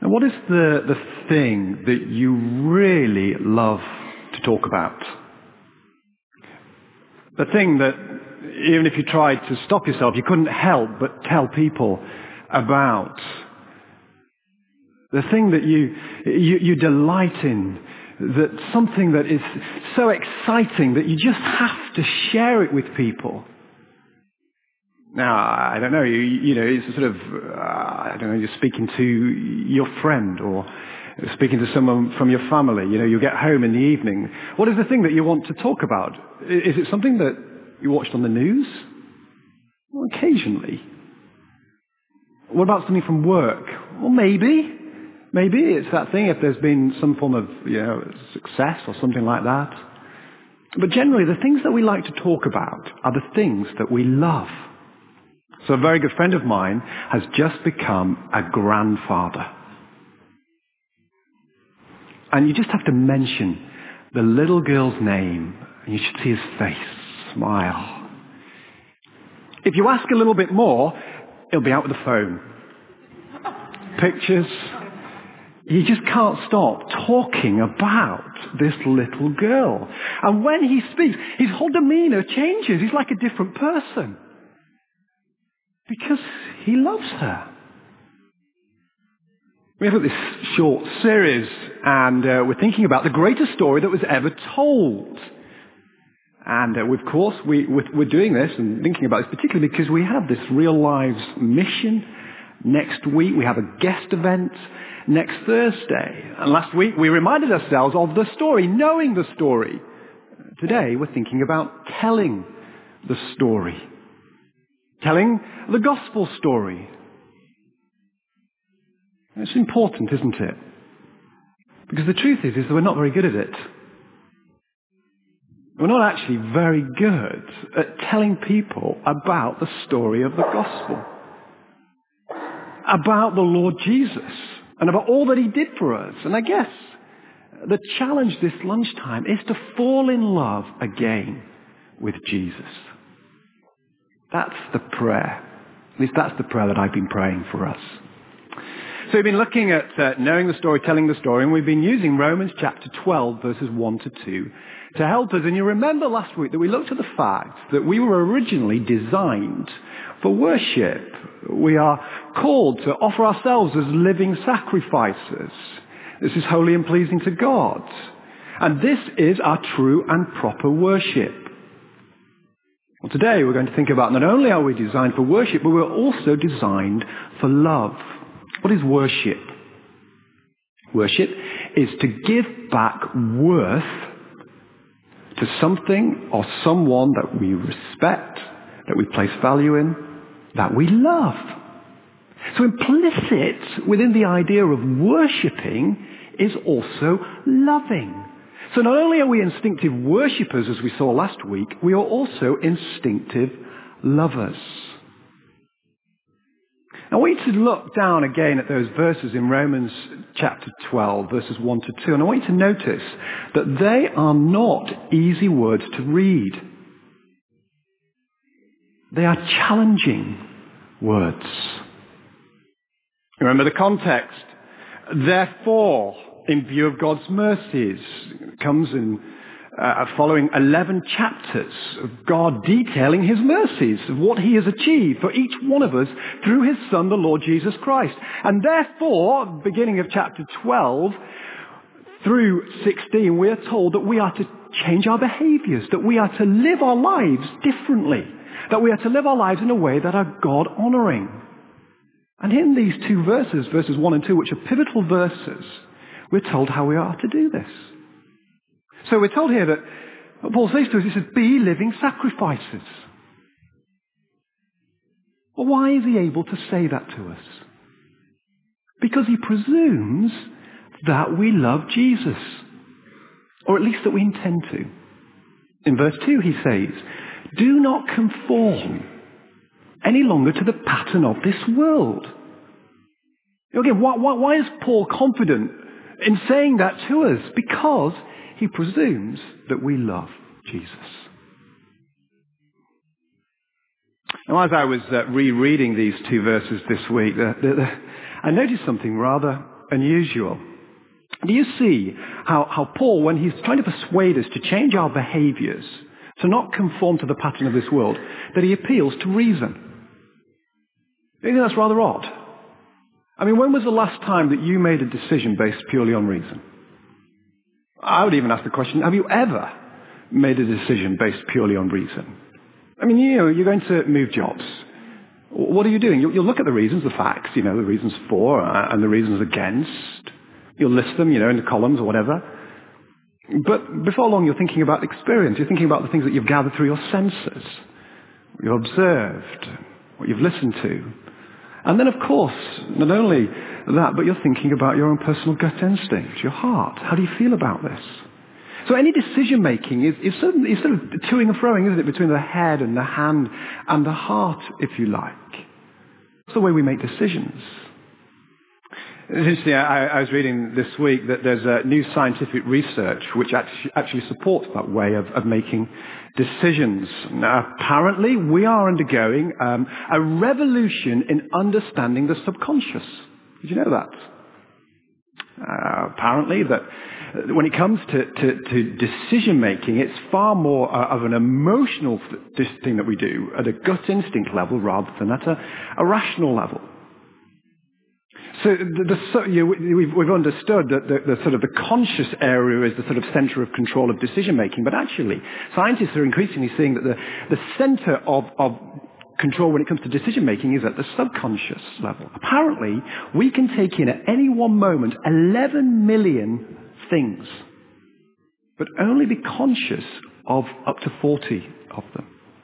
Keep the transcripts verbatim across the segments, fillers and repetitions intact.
And what is the, the thing that you really love to talk about? The thing that, even if you tried to stop yourself, you couldn't help but tell people about. The thing that you, you, you delight in, that something that is so exciting that you just have to share it with people. Now, I don't know, you, you know, it's sort of, uh, I don't know, you're speaking to your friend or speaking to someone from your family. You know, you get home in the evening. What is the thing that you want to talk about? Is it something that you watched on the news? Well, occasionally. What about something from work? Well, maybe. Maybe it's that thing if there's been some form of, you know, success or something like that. But generally, the things that we like to talk about are the things that we love. So a very good friend of mine has just become a grandfather. And you just have to mention the little girl's name, and you should see his face smile. If you ask a little bit more, he'll be out with the phone. Pictures. He just can't stop talking about this little girl. And when he speaks, his whole demeanor changes. He's like a different person. Because he loves her. We have this short series, and uh, we're thinking about the greatest story that was ever told. And uh, of course, we, we're doing this and thinking about this particularly because we have this Real Lives mission. Next week, we have a guest event next Thursday. And last week, we reminded ourselves of the story, knowing the story. Today, we're thinking about telling the story. Telling the gospel story. It's important, isn't it? Because the truth is, is that we're not very good at it. We're not actually very good at telling people about the story of the gospel. About the Lord Jesus. And about all that he did for us. And I guess the challenge this lunchtime is to fall in love again with Jesus. That's the prayer. At least that's the prayer that I've been praying for us. So we've been looking at uh, knowing the story, telling the story, and we've been using Romans chapter twelve, verses one to two, to help us. And you remember last week that we looked at the fact that we were originally designed for worship. We are called to offer ourselves as living sacrifices. This is holy and pleasing to God. And this is our true and proper worship. Well, today we're going to think about not only are we designed for worship, but we're also designed for love. What is worship? Worship is to give back worth to something or someone that we respect, that we place value in, that we love. So implicit within the idea of worshipping is also loving. So not only are we instinctive worshippers, as we saw last week, we are also instinctive lovers. Now, I want you to look down again at those verses in Romans chapter twelve, verses one to two, and I want you to notice that they are not easy words to read. They are challenging words. Remember the context. Therefore, in view of God's mercies, comes in uh, following eleven chapters of God detailing his mercies, of what he has achieved for each one of us through his Son, the Lord Jesus Christ. And therefore, beginning of chapter twelve through sixteen, we are told that we are to change our behaviors, that we are to live our lives differently, that we are to live our lives in a way that are God-honoring. And in these two verses, verses one and two, which are pivotal verses, we're told how we are to do this. So we're told here that what Paul says to us, he says, be living sacrifices. Well, why is he able to say that to us? Because he presumes that we love Jesus. Or at least that we intend to. In verse two he says, do not conform any longer to the pattern of this world. Again, why, why, why is Paul confident in saying that to us? Because he presumes that we love Jesus. Now, as I was uh, rereading these two verses this week, the, the, the, I noticed something rather unusual. Do you see how, how Paul, when he's trying to persuade us to change our behaviors, to not conform to the pattern of this world, that he appeals to reason? Do you think that's rather odd? I mean, when was the last time that you made a decision based purely on reason? I would even ask the question, have you ever made a decision based purely on reason? I mean, you know, you're going to move jobs. What are you doing? You'll, you'll look at the reasons, the facts, you know, the reasons for and the reasons against. You'll list them, you know, in the columns or whatever. But before long, you're thinking about experience. You're thinking about the things that you've gathered through your senses, what you've observed, what you've listened to. And then, of course, not only that, but you're thinking about your own personal gut instinct, your heart. How do you feel about this? So any decision-making is, is, sort of, is sort of toing and froing, isn't it, between the head and the hand and the heart, if you like. It's the way we make decisions. It's interesting, I, I was reading this week that there's a new scientific research which actually, actually supports that way of, of making decisions. Now, apparently, we are undergoing um, a revolution in understanding the subconscious. Did you know that? Uh, apparently, that when it comes to, to, to decision-making, it's far more uh, of an emotional th- thing that we do at a gut instinct level rather than at a, a rational level. So the, the, so, you know, we've, we've understood that the, the sort of the conscious area is the sort of center of control of decision-making, but actually scientists are increasingly seeing that the, the center of, of control when it comes to decision-making is at the subconscious level. Apparently, we can take in at any one moment eleven million things, but only be conscious of up to forty of them.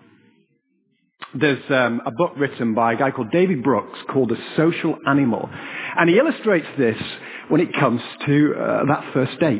There's um, a book written by a guy called David Brooks called The Social Animal. And he illustrates this when it comes to uh, that first date.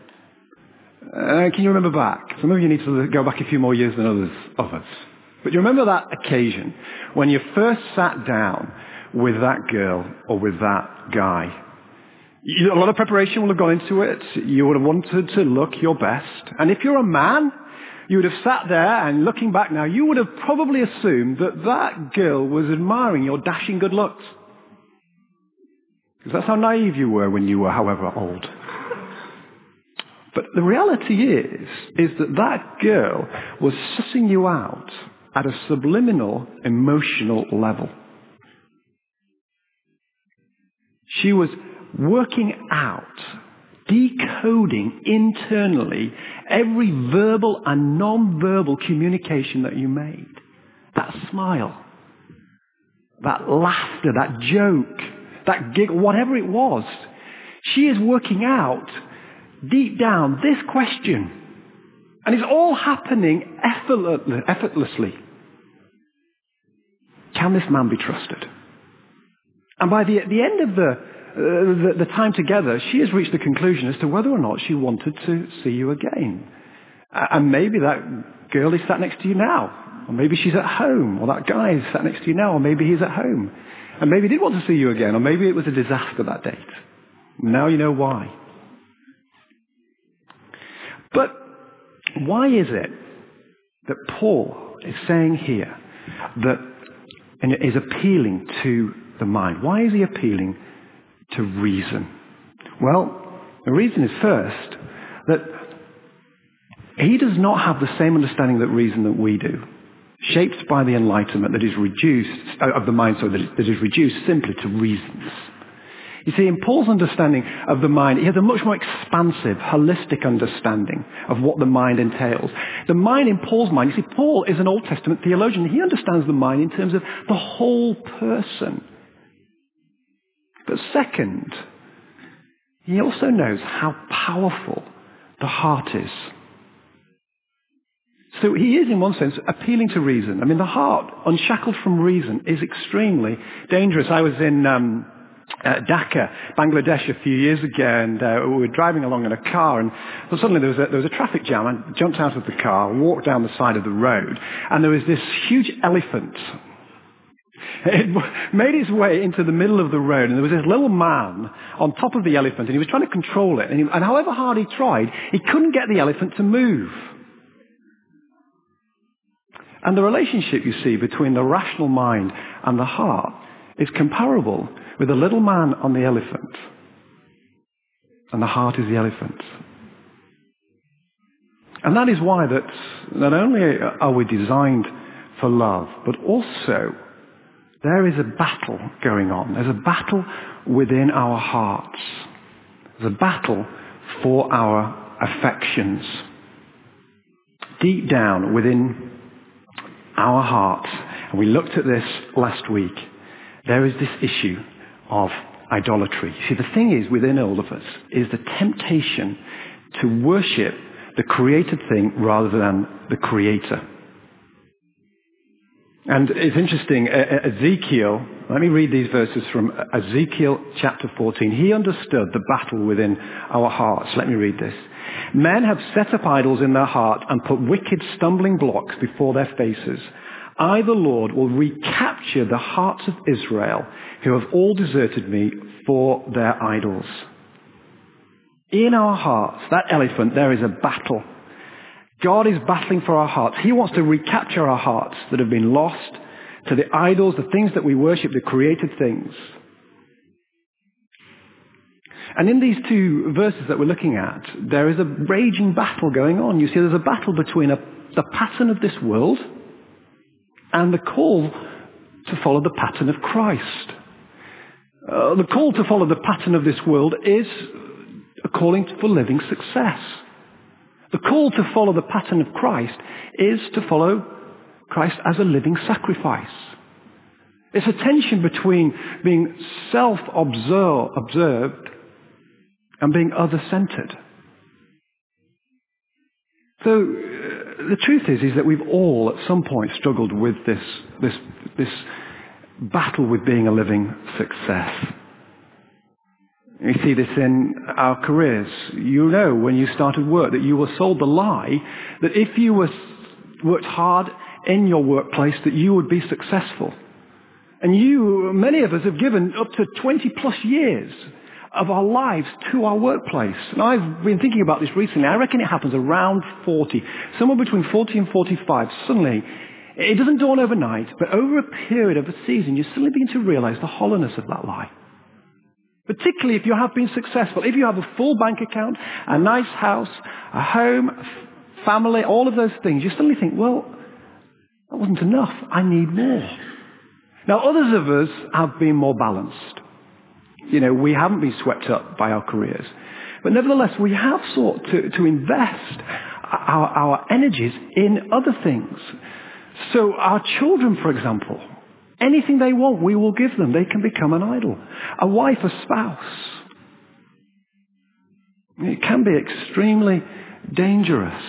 Uh, can you remember back? Some of you need to go back a few more years than others of us. But you remember that occasion when you first sat down with that girl or with that guy? You, a lot of preparation will have gone into it. You would have wanted to look your best. And if you're a man, you would have sat there and looking back now, you would have probably assumed that that girl was admiring your dashing good looks. Because that's how naive you were when you were however old. But the reality is, is that that girl was sussing you out at a subliminal emotional level. She was working out, decoding internally every verbal and non-verbal communication that you made. That smile, that laughter, that joke, that giggle, whatever it was. She is working out deep down this question. And it's all happening effortlessly. Can this man be trusted? And by the, the end of the Uh, the, the time together, she has reached the conclusion as to whether or not she wanted to see you again. Uh, and maybe that girl is sat next to you now. Or maybe she's at home. Or that guy is sat next to you now. Or maybe he's at home. And maybe he did want to see you again. Or maybe it was a disaster, that date. Now you know why. But why is it that Paul is saying here that, and is appealing to the mind? Why is he appealing to reason? Well, the reason is first that he does not have the same understanding that reason that we do, shaped by the enlightenment that is reduced of the mind, so that, that is reduced simply to reasons. You see, in Paul's understanding of the mind, he has a much more expansive, holistic understanding of what the mind entails. The mind in Paul's mind, you see, Paul is an Old Testament theologian. He understands the mind in terms of the whole person. But second, he also knows how powerful the heart is. So he is, in one sense, appealing to reason. I mean, the heart, unshackled from reason, is extremely dangerous. I was in um, uh, Dhaka, Bangladesh, a few years ago, and uh, we were driving along in a car, and well, suddenly there was, a, there was a traffic jam. I jumped out of the car, walked down the side of the road, and there was this huge elephant. It made its way into the middle of the road, and there was this little man on top of the elephant, and he was trying to control it. And, he, and however hard he tried, he couldn't get the elephant to move. And the relationship, you see, between the rational mind and the heart is comparable with the little man on the elephant and the heart is the elephant. And that is why that not only are we designed for love, but also there is a battle going on. There's a battle within our hearts. There's a battle for our affections. Deep down within our hearts, and we looked at this last week, there is this issue of idolatry. See, the thing is within all of us is the temptation to worship the created thing rather than the creator. And it's interesting, Ezekiel, let me read these verses from Ezekiel chapter fourteen. He understood the battle within our hearts. Let me read this. Men have set up idols in their heart and put wicked stumbling blocks before their faces. I, the Lord, will recapture the hearts of Israel, who have all deserted me for their idols. In our hearts, that elephant, there is a battle. God is battling for our hearts. He wants to recapture our hearts that have been lost to the idols, the things that we worship, the created things. And in these two verses that we're looking at, there is a raging battle going on. You see, there's a battle between a, the pattern of this world and the call to follow the pattern of Christ. Uh, the call to follow the pattern of this world is a calling for living success. The call to follow the pattern of Christ is to follow Christ as a living sacrifice. It's a tension between being self-observed and being other-centered. So uh, the truth is, is that we've all at some point struggled with this, this, this battle with being a living success. You see this in our careers. You know when you started work that you were sold the lie that if you were, worked hard in your workplace that you would be successful. And you, many of us have given up to twenty plus years of our lives to our workplace. And I've been thinking about this recently. I reckon it happens around forty. Somewhere between forty and forty-five. Suddenly, it doesn't dawn overnight, but over a period of a season, you suddenly begin to realize the hollowness of that lie. Particularly if you have been successful. If you have a full bank account, a nice house, a home, a family, all of those things, you suddenly think, well, that wasn't enough. I need more. Now, others of us have been more balanced. You know, we haven't been swept up by our careers. But nevertheless, we have sought to, to invest our, our energies in other things. So our children, for example, anything they want, we will give them. They can become an idol. A wife, a spouse. It can be extremely dangerous.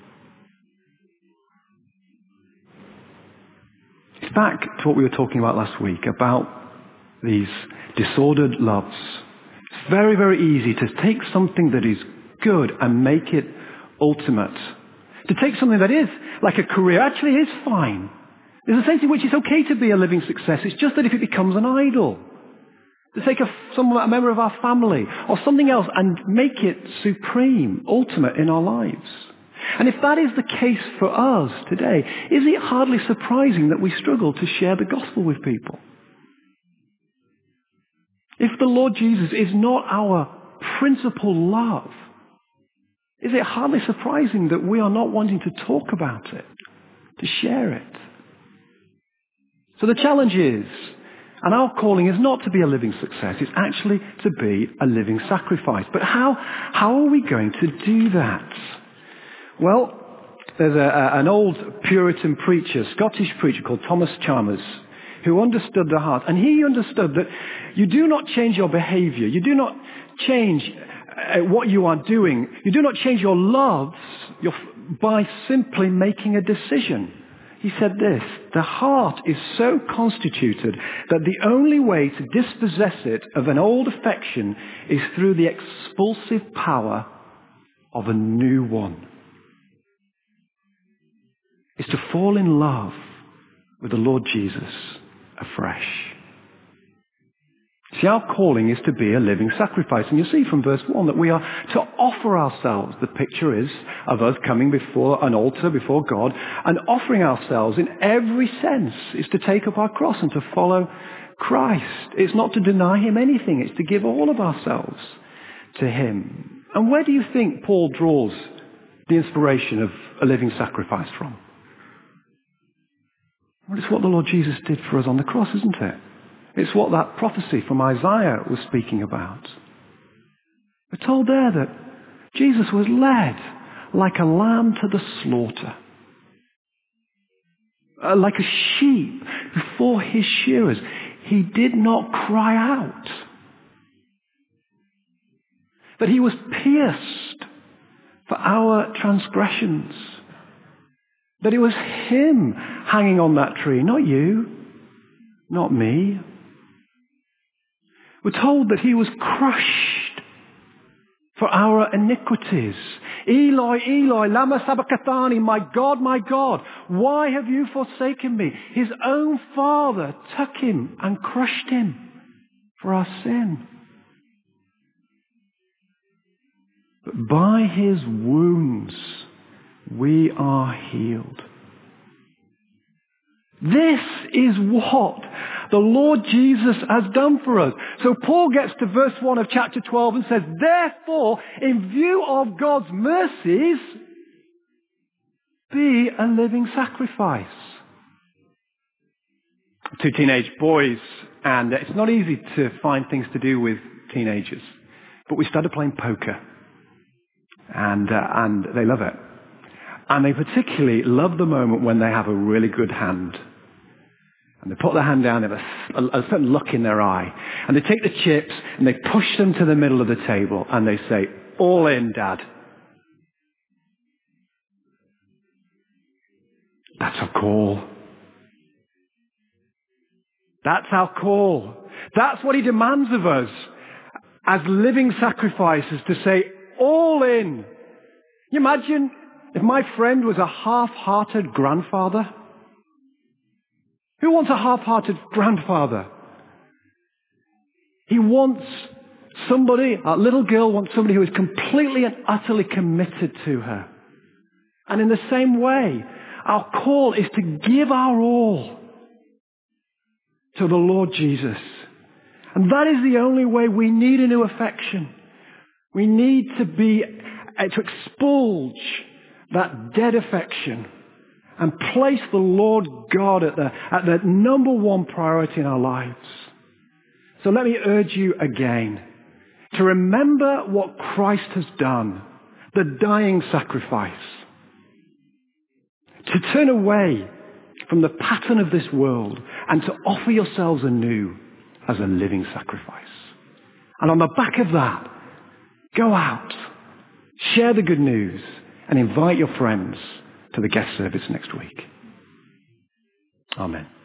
It's back to what we were talking about last week, about these disordered loves. It's very, very easy to take something that is good and make it ultimate. To take something that is like a career actually is fine. There's a sense in which it's okay to be a living success. It's just that if it becomes an idol, to take a, some, a member of our family or something else and make it supreme, ultimate in our lives. And if that is the case for us today, is it hardly surprising that we struggle to share the gospel with people? If the Lord Jesus is not our principal love, is it hardly surprising that we are not wanting to talk about it, to share it? So the challenge is, and our calling is not to be a living success, it's actually to be a living sacrifice. But how, how are we going to do that? Well, there's a, a, an old Puritan preacher, Scottish preacher called Thomas Chalmers, who understood the heart. And he understood that you do not change your behavior. You do not change uh, what you are doing. You do not change your loves your, by simply making a decision. He said this, the heart is so constituted that the only way to dispossess it of an old affection is through the expulsive power of a new one. Is to fall in love with the Lord Jesus afresh. See, our calling is to be a living sacrifice. And you see from verse one that we are to offer ourselves. The picture is of us coming before an altar, before God, and offering ourselves in every sense is to take up our cross and to follow Christ. It's not to deny him anything. It's to give all of ourselves to him. And where do you think Paul draws the inspiration of a living sacrifice from? Well, it's what the Lord Jesus did for us on the cross, isn't it? It's what that prophecy from Isaiah was speaking about. We're told there that Jesus was led like a lamb to the slaughter, uh, like a sheep before his shearers. He did not cry out. But he was pierced for our transgressions. That it was him hanging on that tree, not you, not me. We're told that he was crushed for our iniquities. Eloi, Eloi, lama sabachthani, my God, my God, why have you forsaken me? His own father took him and crushed him for our sin. But by his wounds we are healed. This is what the Lord Jesus has done for us. So Paul gets to verse one of chapter twelve and says, therefore, in view of God's mercies, be a living sacrifice. Two teenage boys, and it's not easy to find things to do with teenagers, but we started playing poker. And, uh, and they love it. And they particularly love the moment when they have a really good hand. And they put their hand down, they have a, a, a certain look in their eye. And they take the chips and they push them to the middle of the table and they say, all in, Dad. That's our call. That's our call. That's what he demands of us as living sacrifices, to say, all in. You imagine if my friend was a half-hearted grandfather? Who wants a half-hearted grandfather? He wants somebody, a little girl wants somebody who is completely and utterly committed to her. And in the same way, our call is to give our all to the Lord Jesus. And that is the only way. We need a new affection. We need to be, uh, to expulge that dead affection and place the Lord God at the, at the number one priority in our lives. So let me urge you again to remember what Christ has done, the dying sacrifice. To turn away from the pattern of this world and to offer yourselves anew as a living sacrifice. And on the back of that, go out, share the good news, and invite your friends to the guest service next week. Amen.